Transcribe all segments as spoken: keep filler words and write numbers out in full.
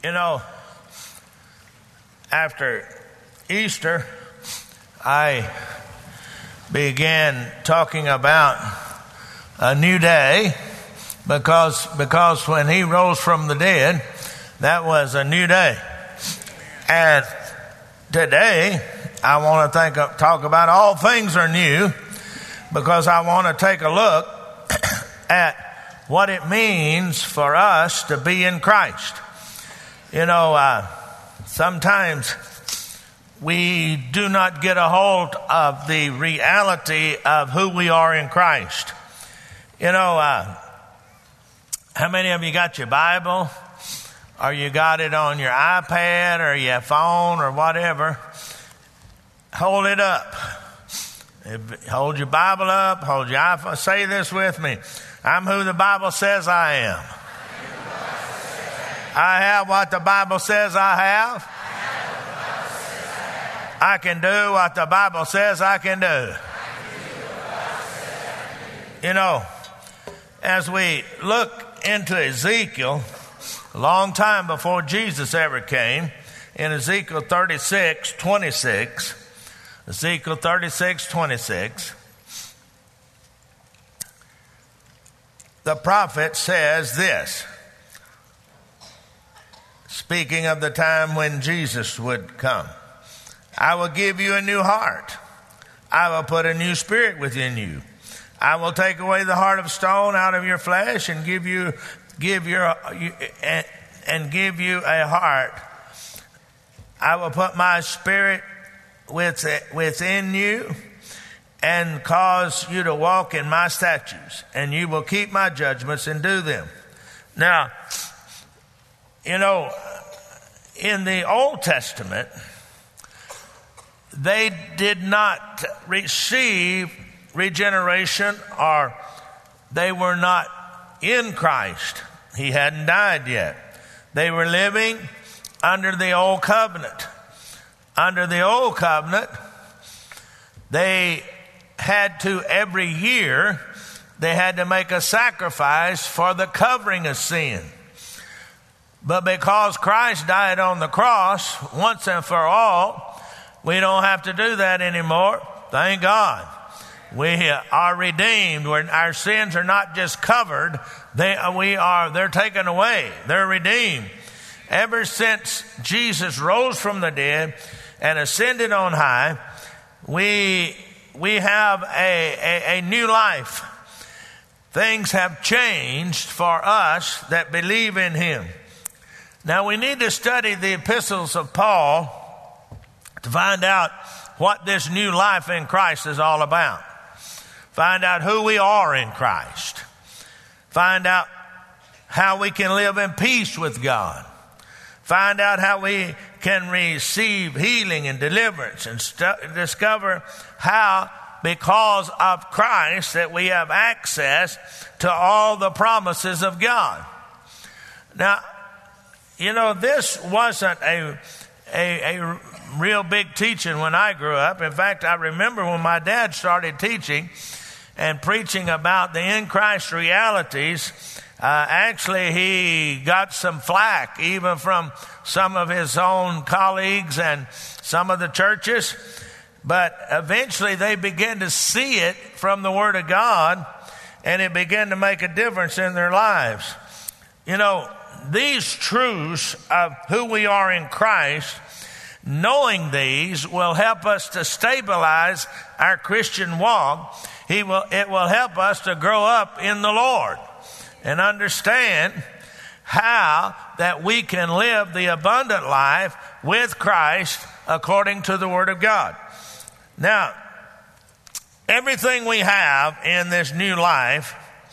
You know, after Easter, I began talking about a new day because because when he rose from the dead, that was a new day. And today, I want to think of, talk about all things are new, because I want to take a look at what it means for us to be in Christ. You know, uh, sometimes we do not get a hold of the reality of who we are in Christ. You know, uh, how many of you got your Bible, or you got it on your iPad or your phone or whatever? Hold it up. Hold your Bible up. Hold your iPhone. Say this with me. I'm who the Bible says I am. I have what the Bible says I have. I can do what the Bible says I can do. You know, as we look into Ezekiel, a long time before Jesus ever came, in Ezekiel thirty-six twenty-six, Ezekiel thirty-six twenty-six, the prophet says this, speaking of the time when Jesus would come. I will give you a new heart. I will put a new spirit within you. I will take away the heart of stone out of your flesh and give you give your and, and give you a heart. I will put my spirit within you and cause you to walk in my statutes, and you will keep my judgments and do them. Now, you know, in the Old Testament, they did not receive regeneration, or they were not in Christ. He hadn't died yet. They were living under the old covenant. Under the old covenant, they had to, every year, they had to make a sacrifice for the covering of sin. But because Christ died on the cross once and for all, we don't have to do that anymore. Thank God. We are redeemed. We're, our sins are not just covered. They, we are, they're taken away. They're redeemed. Ever since Jesus rose from the dead and ascended on high, we, we have a, a, a new life. Things have changed for us that believe in him. Now, we need to study the epistles of Paul to find out what this new life in Christ is all about. Find out who we are in Christ. Find out how we can live in peace with God. Find out how we can receive healing and deliverance, and st- discover how, because of Christ, that we have access to all the promises of God. Now, you know, this wasn't a, a, a real big teaching when I grew up. In fact, I remember when my dad started teaching and preaching about the in Christ realities, uh, actually he got some flack even from some of his own colleagues and some of the churches. But eventually they began to see it from the Word of God, and it began to make a difference in their lives. You know, these truths of who we are in Christ, knowing these will help us to stabilize our Christian walk. He will, it will help us to grow up in the Lord and understand how that we can live the abundant life with Christ according to the Word of God. Now, everything we have in this new life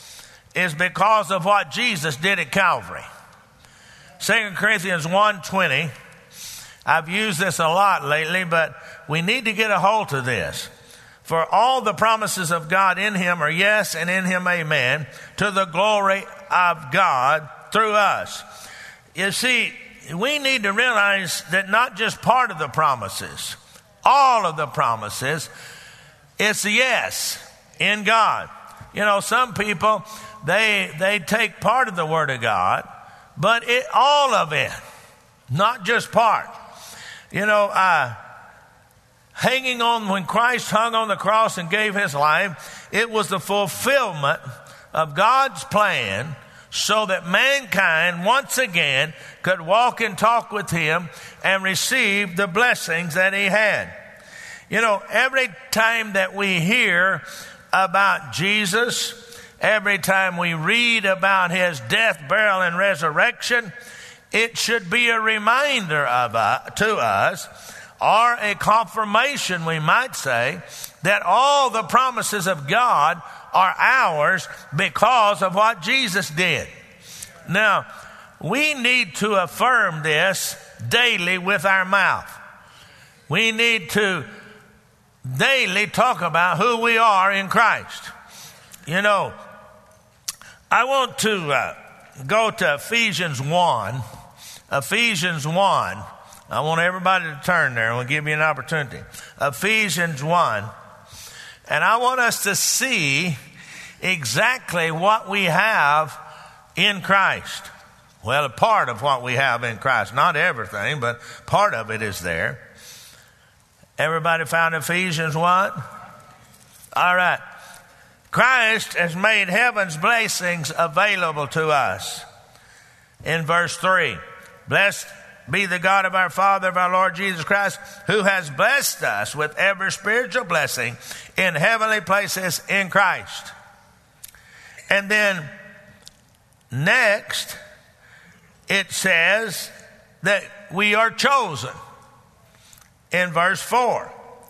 is because of what Jesus did at Calvary. Second Corinthians one twenty, I've used this a lot lately, but we need to get a hold of this. For all the promises of God in him are yes, and in him amen, to the glory of God through us. You see, we need to realize that not just part of the promises, all of the promises, it's a yes in God. You know, some people, they they take part of the Word of God, but it, all of it, not just part. You know, uh, hanging on, when Christ hung on the cross and gave his life, it was the fulfillment of God's plan so that mankind once again could walk and talk with him and receive the blessings that he had. You know, every time that we hear about Jesus, every time we read about his death, burial, and resurrection, it should be a reminder of uh, to us, or a confirmation, we might say, that all the promises of God are ours because of what Jesus did. Now, we need to affirm this daily with our mouth. We need to daily talk about who we are in Christ. You know, I want to uh, go to Ephesians one. Ephesians one. I want everybody to turn there. We'll give you an opportunity. Ephesians one. And I want us to see exactly what we have in Christ. Well, a part of what we have in Christ. Not everything, but part of it is there. Everybody found Ephesians one? All right. Christ has made heaven's blessings available to us. In verse three, blessed be the God of our Father, of our Lord Jesus Christ, who has blessed us with every spiritual blessing in heavenly places in Christ. And then next, it says that we are chosen. In verse four,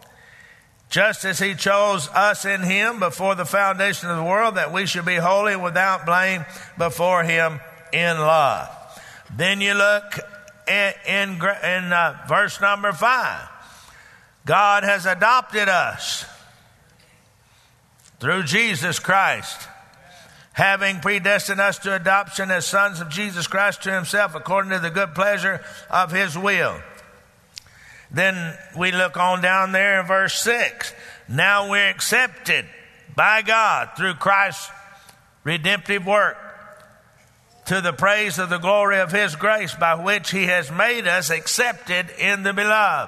just as he chose us in him before the foundation of the world, that we should be holy without blame before him in love. Then you look in, in, in uh, verse number five. God has adopted us through Jesus Christ, having predestined us to adoption as sons of Jesus Christ to himself, according to the good pleasure of his will. Then we look on down there in verse six. Now we're accepted by God through Christ's redemptive work, to the praise of the glory of his grace, by which he has made us accepted in the beloved.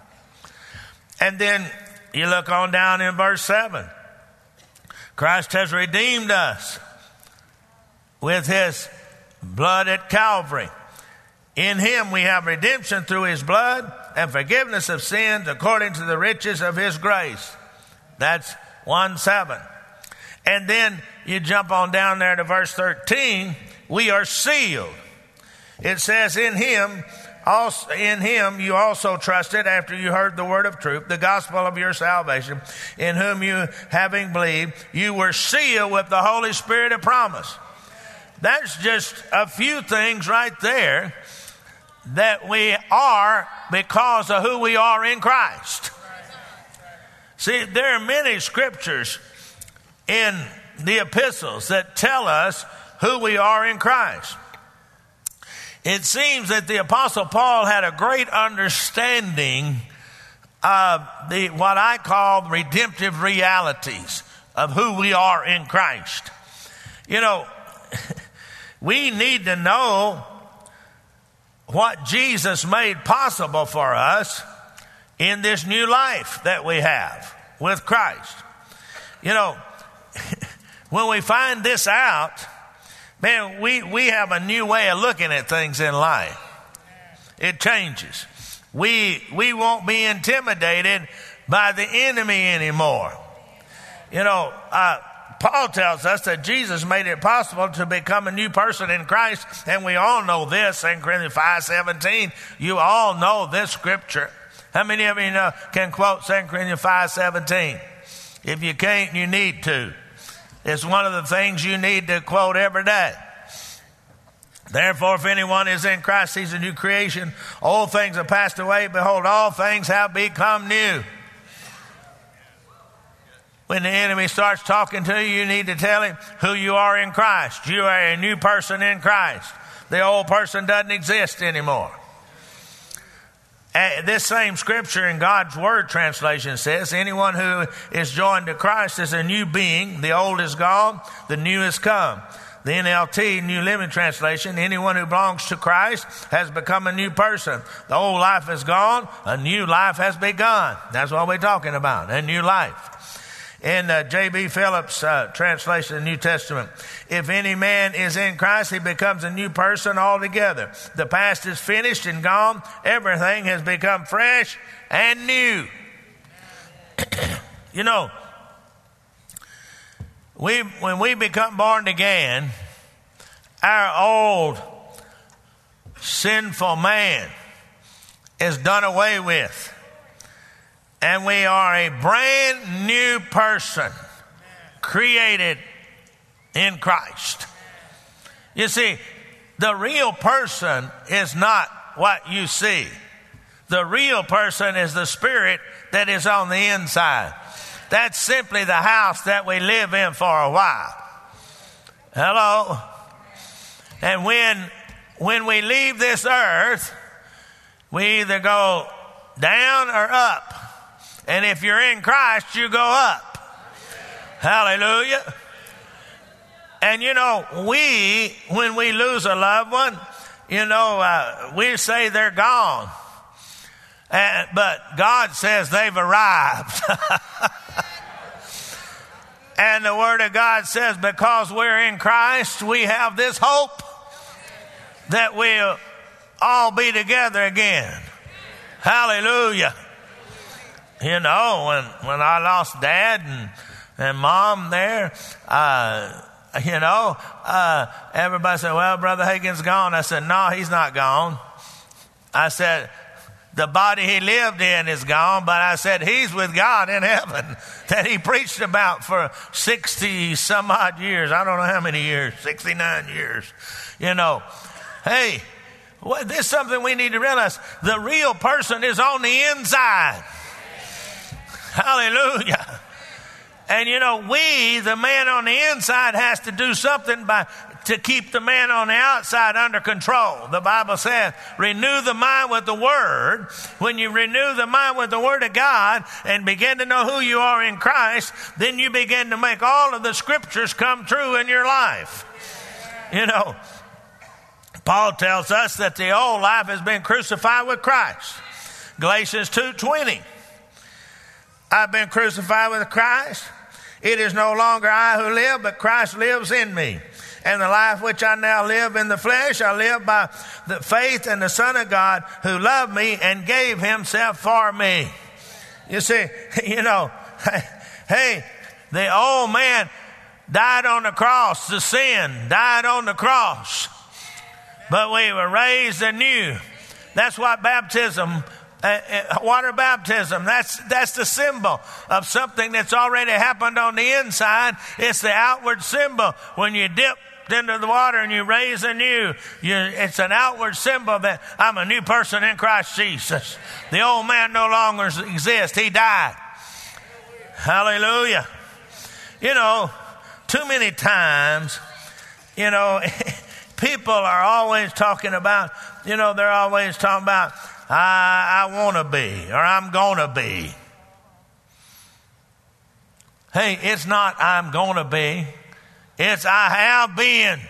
And then you look on down in verse seven. Christ has redeemed us with his blood at Calvary. In him we have redemption through his blood and forgiveness of sins according to the riches of his grace. That's one seven. And then you jump on down there to verse thirteen. We are sealed. It says in him, also, in him you also trusted after you heard the word of truth, the gospel of your salvation, in whom you, having believed, you were sealed with the Holy Spirit of promise. That's just a few things right there that we are because of who we are in Christ. See, there are many scriptures in the epistles that tell us who we are in Christ. It seems that the Apostle Paul had a great understanding of the what I call redemptive realities of who we are in Christ. You know, we need to know what Jesus made possible for us in this new life that we have with Christ. You know, when we find this out, man, we, we have a new way of looking at things in life. It changes. We, we won't be intimidated by the enemy anymore. You know, uh, Paul tells us that Jesus made it possible to become a new person in Christ, and we all know this, Second Corinthians five seventeen. You all know this scripture. How many of you know, can quote Second Corinthians five seventeen? If you can't, you need to. It's one of the things you need to quote every day. Therefore, if anyone is in Christ, he's a new creation. Old things have passed away. Behold, all things have become new. When the enemy starts talking to you, you need to tell him who you are in Christ. You are a new person in Christ. The old person doesn't exist anymore. Uh, this same scripture in God's Word translation says, anyone who is joined to Christ is a new being. The old is gone, the new has come. The N L T, New Living Translation, anyone who belongs to Christ has become a new person. The old life is gone, a new life has begun. That's what we're talking about, a new life. In uh, J B Phillips' uh, translation of the New Testament, if any man is in Christ, he becomes a new person altogether. The past is finished and gone. Everything has become fresh and new. You know, we when we become born again, our old sinful man is done away with. And we are a brand new person created in Christ. You see, the real person is not what you see. The real person is the spirit that is on the inside. That's simply the house that we live in for a while. Hello? And when, when we leave this earth, we either go down or up. And if you're in Christ, you go up. Hallelujah. And you know, we, when we lose a loved one, you know, uh, we say they're gone. And, but God says they've arrived. And the Word of God says because we're in Christ, we have this hope that we'll all be together again. Hallelujah. You know, when, when I lost Dad and, and Mom there, uh, you know, uh, everybody said, well, Brother Hagin's gone. I said, no, he's not gone. I said, the body he lived in is gone, but I said, he's with God in heaven that he preached about for sixty some odd years. I don't know how many years, sixty-nine years. You know, hey, well, this is something we need to realize. The real person is on the inside. Hallelujah. And you know, we, the man on the inside, has to do something by to keep the man on the outside under control. The Bible says, renew the mind with the Word. When you renew the mind with the Word of God and begin to know who you are in Christ, then you begin to make all of the Scriptures come true in your life. You know, Paul tells us that the old life has been crucified with Christ. Galatians two twenty. I've been crucified with Christ. It is no longer I who live, but Christ lives in me. And the life which I now live in the flesh, I live by the faith in the Son of God who loved me and gave himself for me. You see, you know, hey, the old man died on the cross. The sin died on the cross. But we were raised anew. That's what baptism Uh, uh, water baptism, that's that's the symbol of something that's already happened on the inside. It's the outward symbol. When you dip into the water and you raise anew, you, it's an outward symbol that I'm a new person in Christ Jesus. The old man no longer exists. He died. Hallelujah. You know, too many times, you know, people are always talking about, you know, they're always talking about, I, I want to be, or I'm going to be. Hey, it's not I'm going to be. It's I have been.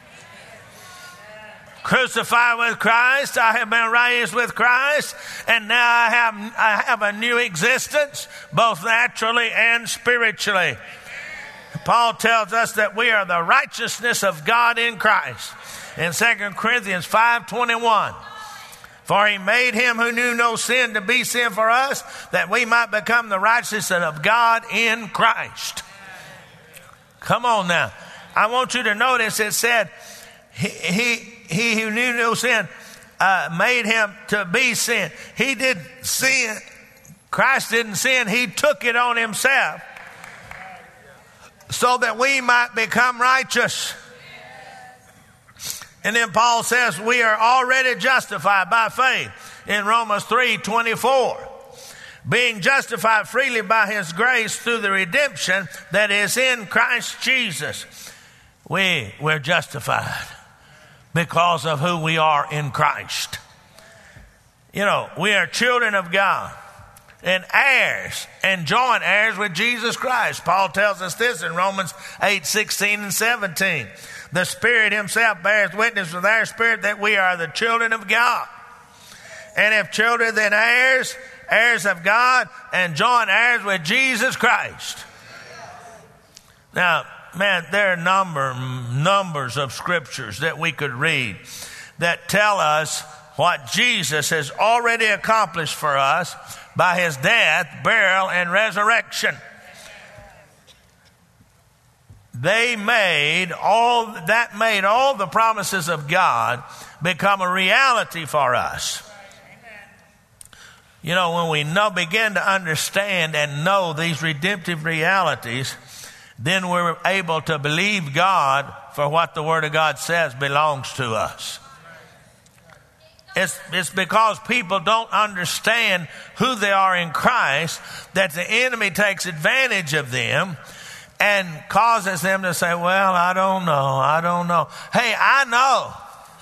Crucified with Christ, I have been raised with Christ, and now I have, I have a new existence, both naturally and spiritually. Paul tells us that we are the righteousness of God in Christ. In Second Corinthians five twenty-one. For he made him who knew no sin to be sin for us, that we might become the righteousness of God in Christ. Come on now. I want you to notice it said, he, he, he who knew no sin uh, made him to be sin. He didn't sin. Christ didn't sin. He took it on himself so that we might become righteous. And then Paul says we are already justified by faith in Romans three twenty-four. Being justified freely by his grace through the redemption that is in Christ Jesus. We, we're justified because of who we are in Christ. You know, we are children of God and heirs and joint heirs with Jesus Christ. Paul tells us this in Romans eight sixteen and seventeen. The Spirit himself bears witness with our spirit that we are the children of God. And if children, then heirs, heirs of God, and joint heirs with Jesus Christ. Now, man, there are number, numbers of scriptures that we could read that tell us what Jesus has already accomplished for us by his death, burial, and resurrection. They made all, that made all the promises of God become a reality for us. You know, when we know, begin to understand and know these redemptive realities, then we're able to believe God for what the Word of God says belongs to us. It's, it's because people don't understand who they are in Christ that the enemy takes advantage of them and causes them to say, well, I don't know, I don't know. Hey, I know.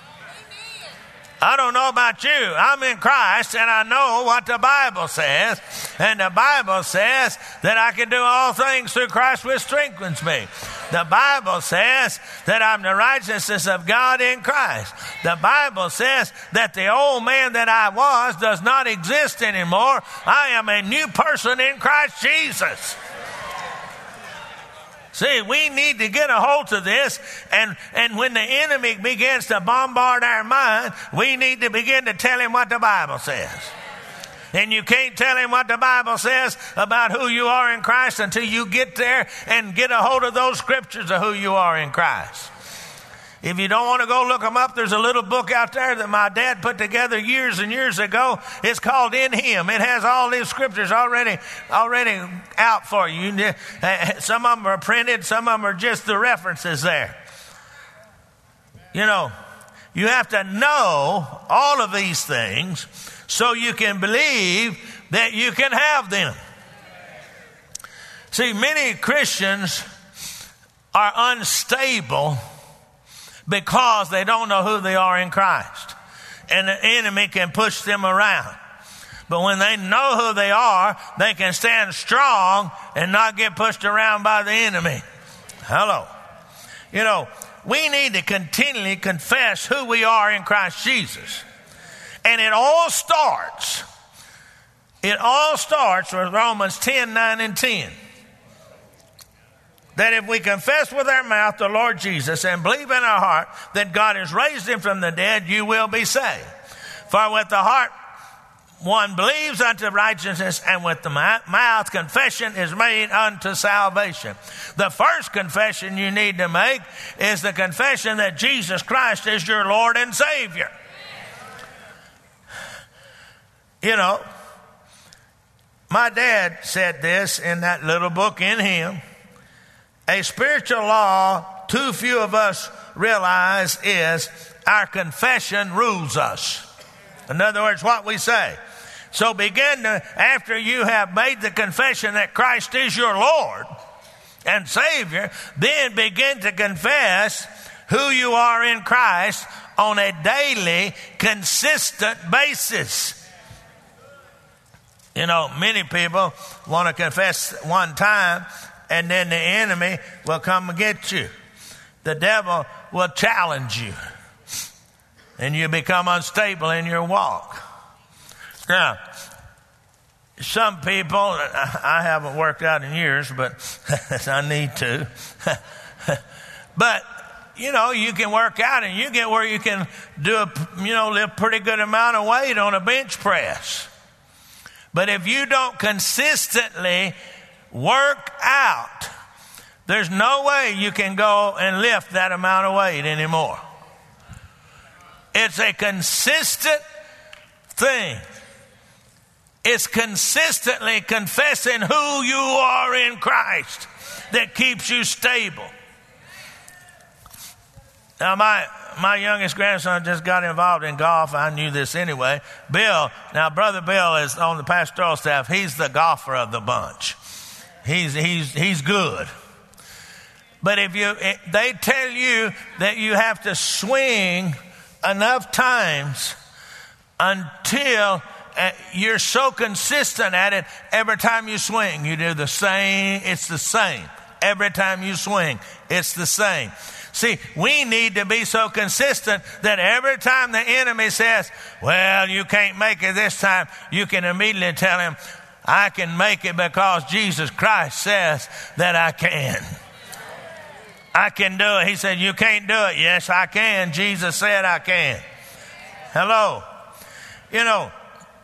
I don't know about you. I'm in Christ and I know what the Bible says. And the Bible says that I can do all things through Christ which strengthens me. The Bible says that I'm the righteousness of God in Christ. The Bible says that the old man that I was does not exist anymore. I am a new person in Christ Jesus. See, we need to get a hold of this, and, and when the enemy begins to bombard our mind, we need to begin to tell him what the Bible says. And you can't tell him what the Bible says about who you are in Christ until you get there and get a hold of those scriptures of who you are in Christ. If you don't want to go look them up, there's a little book out there that my dad put together years and years ago. It's called In Him. It has all these scriptures already already out for you. Some of them are printed. Some of them are just the references there. You know, you have to know all of these things so you can believe that you can have them. See, many Christians are unstable because they don't know who they are in Christ. And the enemy can push them around. But when they know who they are, they can stand strong and not get pushed around by the enemy. Hello. You know, we need to continually confess who we are in Christ Jesus. And it all starts, it all starts with Romans ten, nine, and ten. That if we confess with our mouth the Lord Jesus and believe in our heart that God has raised him from the dead, you will be saved. For with the heart one believes unto righteousness, and with the mouth confession is made unto salvation. The first confession you need to make is the confession that Jesus Christ is your Lord and Savior. You know, my dad said this in that little book, In Him. A spiritual law too few of us realize is our confession rules us. In other words, what we say. So begin to, after you have made the confession that Christ is your Lord and Savior, then begin to confess who you are in Christ on a daily, consistent basis. You know, many people want to confess one time, and then the enemy will come and get you. The devil will challenge you. And you become unstable in your walk. Now, some people, I haven't worked out in years, but I need to. But, you know, you can work out and you get where you can do a, you know, lift pretty good amount of weight on a bench press. But if you don't consistently work out, there's no way you can go and lift that amount of weight anymore. It's a consistent thing. It's consistently confessing who you are in Christ that keeps you stable. Now, my my youngest grandson just got involved in golf. I knew this anyway. Bill, now Brother Bill is on the pastoral staff. He's the golfer of the bunch. He's he's he's good. But if you, they tell you that you have to swing enough times until you're so consistent at it, every time you swing, you do the same, it's the same Every time you swing, it's the same. See, we need to be so consistent that every time the enemy says, well, you can't make it this time, you can immediately tell him, I can make it because Jesus Christ says that I can. I can do it. He said, you can't do it. Yes, I can. Jesus said I can. Hello. You know,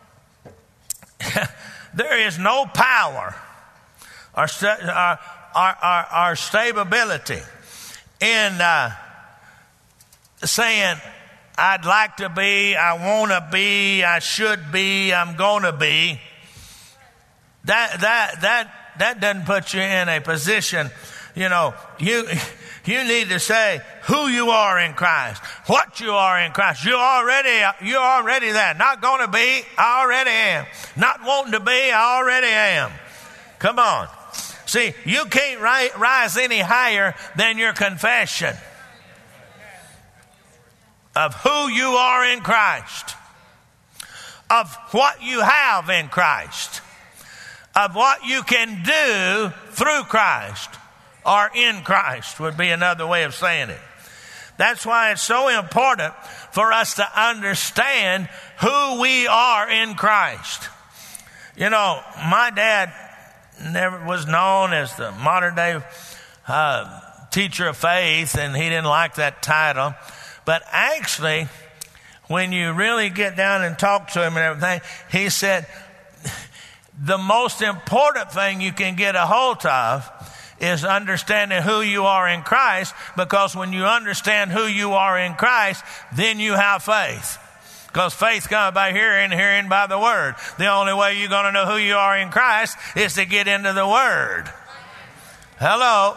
there is no power or, st- or, or, or, or stability in uh, saying, I'd like to be, I want to be, I should be, I'm going to be. That, that, that, that doesn't put you in a position, you know, you, you need to say who you are in Christ, what you are in Christ. You're already, you're already there. Not going to be, I already am. Not wanting to be, I already am. Come on. See, you can't ri- rise any higher than your confession of who you are in Christ, of what you have in Christ, of what you can do through Christ or in Christ would be another way of saying it. That's why it's so important for us to understand who we are in Christ. You know, my dad never was known as the modern day uh, teacher of faith, and he didn't like that title. But actually, when you really get down and talk to him and everything, he said, the most important thing you can get a hold of is understanding who you are in Christ, because when you understand who you are in Christ, then you have faith. Because faith comes by hearing, hearing by the word. The only way you're going to know who you are in Christ is to get into the word. Hello.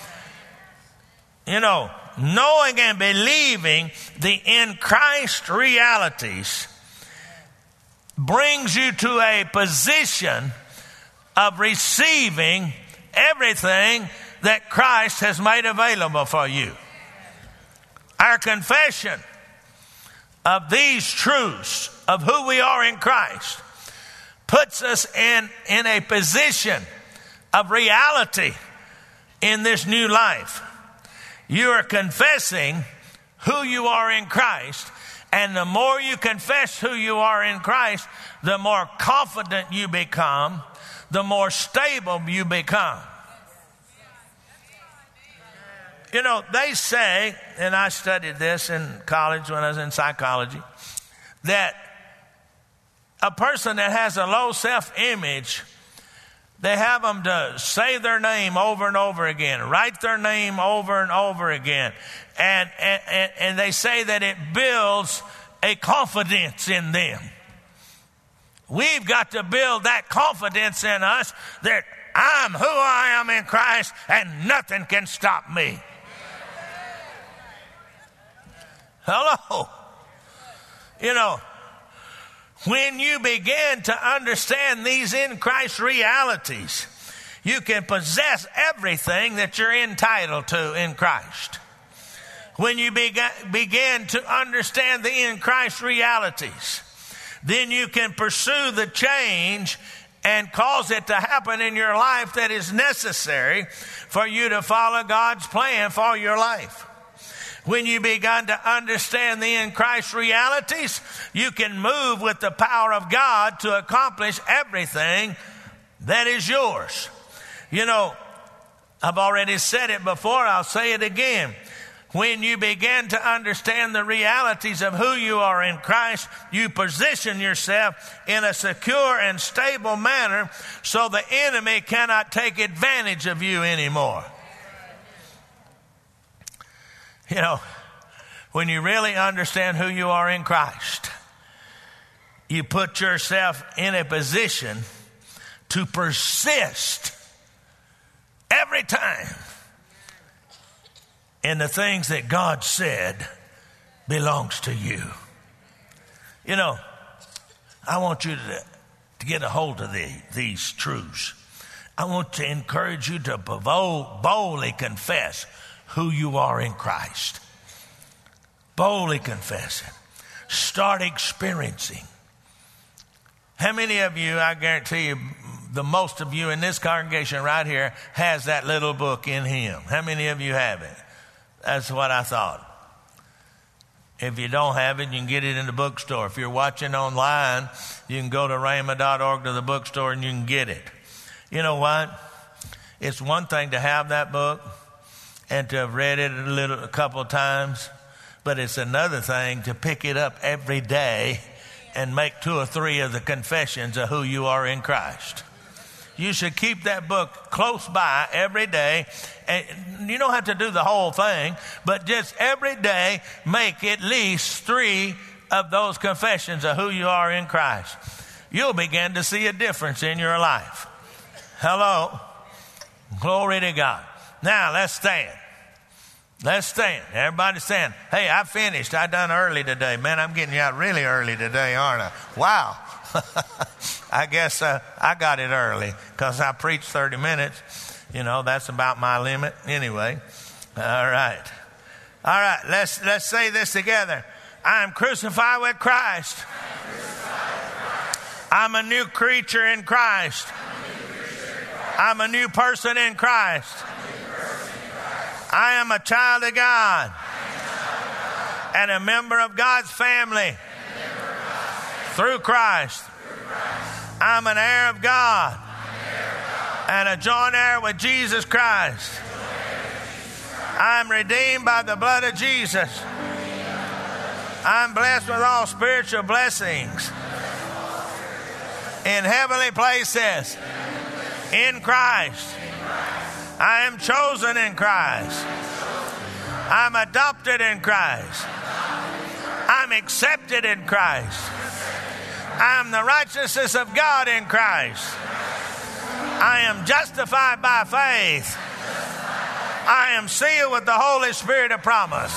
You know, knowing and believing the in Christ realities brings you to a position of receiving everything that Christ has made available for you. Our confession of these truths of who we are in Christ puts us in, in a position of reality in this new life. You are confessing who you are in Christ, and the more you confess who you are in Christ, the more confident you become, the more stable you become. You know, they say, and I studied this in college when I was in psychology, that a person that has a low self-image, they have them to say their name over and over again, write their name over and over again. And, and, and they say that it builds a confidence in them. We've got to build that confidence in us that I'm who I am in Christ and nothing can stop me. Hello. You know, when you begin to understand these in Christ realities, you can possess everything that you're entitled to in Christ. When you begin, begin to understand the in Christ realities, then you can pursue the change and cause it to happen in your life that is necessary for you to follow God's plan for your life. When you begin to understand the in Christ realities, you can move with the power of God to accomplish everything that is yours. You know, I've already said it before, I'll say it again. When you begin to understand the realities of who you are in Christ, you position yourself in a secure and stable manner so the enemy cannot take advantage of you anymore. You know, when you really understand who you are in Christ, you put yourself in a position to persist every time in the things that God said belongs to you. You know, I want you to, to get a hold of the, these truths. I want to encourage you to bold, boldly confess who you are in Christ. Boldly confess it. Start experiencing. How many of you, I guarantee you, the most of you in this congregation right here has that little book in him. How many of you have it? That's what I thought. If you don't have it, you can get it in the bookstore. If you're watching online, you can go to rhema dot org to the bookstore and you can get it. You know what? It's one thing to have that book and to have read it a little, a couple of times, but it's another thing to pick it up every day and make two or three of the confessions of who you are in Christ. You should keep that book close by every day. And you don't have to do the whole thing, but just every day make at least three of those confessions of who you are in Christ. You'll begin to see a difference in your life. Hello. Glory to God. Now let's stand. Let's stand. Everybody stand. Hey, I finished. I done early today. Man, I'm getting you out really early today, aren't I? Wow. I guess uh, I got it early because I preached thirty minutes. You know, that's about my limit anyway. All right. All right, let's let's say this together. I am crucified with Christ. I'm a new creature in Christ. I'm a new person in Christ. I am a child of God and a member of God's family through Christ. I'm an heir of God and a joint heir with Jesus Christ. I'm redeemed by the blood of Jesus. I'm blessed with all spiritual blessings in heavenly places in Christ. I am chosen in Christ. I'm adopted in Christ. I'm accepted in Christ. I'm the righteousness of God in Christ. I am justified by faith. I am sealed with the Holy Spirit of promise.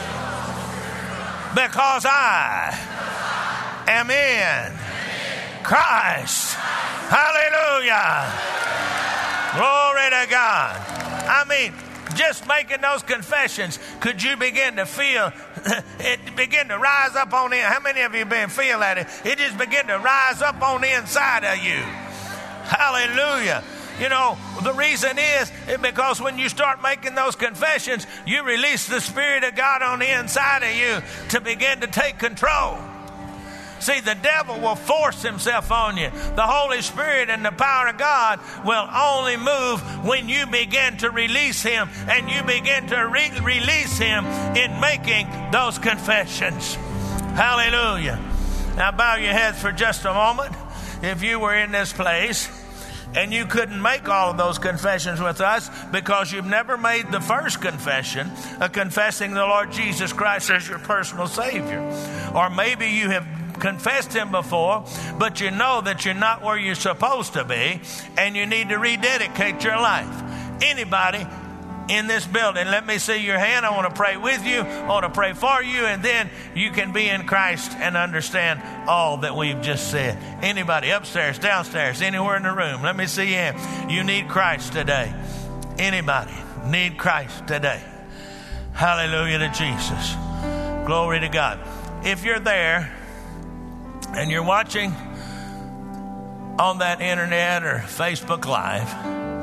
Because I am in Christ. Hallelujah. Glory to God. I mean, just making those confessions, could you begin to feel it begin to rise up on the inside? How many of you been feel that? It, it just begin to rise up on the inside of you. Hallelujah. You know, the reason is, is because when you start making those confessions, you release the Spirit of God on the inside of you to begin to take control. See, the devil will force himself on you. The Holy Spirit and the power of God will only move when you begin to release him, and you begin to re- release him in making those confessions. Hallelujah. Now bow your heads for just a moment. If you were in this place and you couldn't make all of those confessions with us because you've never made the first confession of confessing the Lord Jesus Christ as your personal Savior, or maybe you have confessed him before, but you know that you're not where you're supposed to be and you need to rededicate your life. Anybody in this building, let me see your hand. I want to pray with you. I want to pray for you, and then you can be in Christ and understand all that we've just said. Anybody upstairs, downstairs, anywhere in the room, let me see you. You need Christ today. Anybody need Christ today? Hallelujah to Jesus. Glory to God. If you're there and you're watching on that internet or Facebook Live,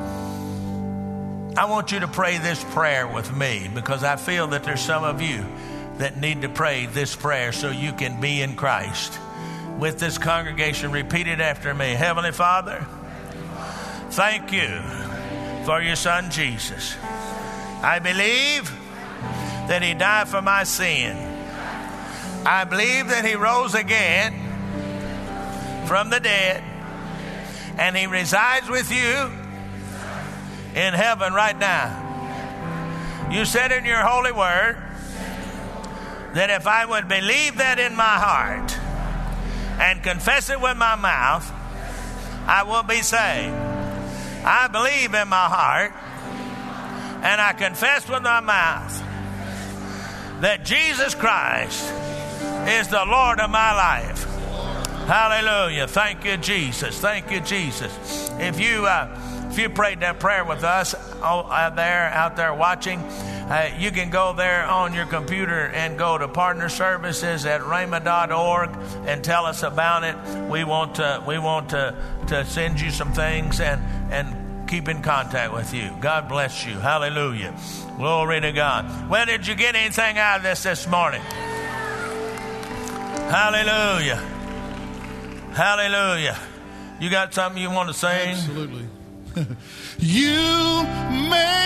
I want you to pray this prayer with me, because I feel that there's some of you that need to pray this prayer so you can be in Christ. With this congregation, repeat it after me. Heavenly Father, thank you for your Son Jesus. I believe that he died for my sin. I believe that he rose again from the dead, and he resides with you in heaven right now. You said in your holy word that if I would believe that in my heart and confess it with my mouth, I will be saved. I believe in my heart and I confess with my mouth that Jesus Christ is the Lord of my life. Hallelujah. Thank you, Jesus. Thank you, Jesus. If you uh, if you prayed that prayer with us out there, out there watching, Uh, you can go there on your computer and go to partner services at rhema dot org and tell us about it. We want to, we want to, to send you some things and, and keep in contact with you. God bless you. Hallelujah. Glory to God. Well, did you get anything out of this this morning? Hallelujah. Hallelujah. You got something you want to sing? Absolutely. You may